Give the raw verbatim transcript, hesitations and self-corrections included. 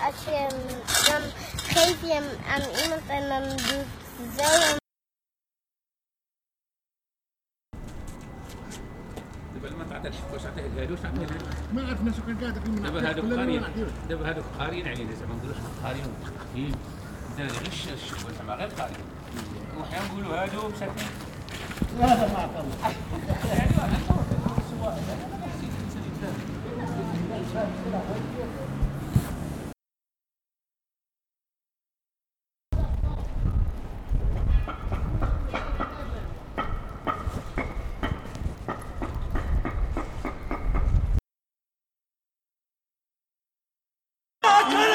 als je dan geef je hem aan iemand en dan doet zo. دابا ما تعطيش واش عطيه الهادو واش عطيه الهادو ما عرف الناس كان قاعده في دابا هادو قارين دابا هادو قارين علينا زعما نقولوش قارين ومتخفين الدراري غير الشباب زعما غير قارين وحنا نقولوا هادو مساكين هذا ما عطاه Come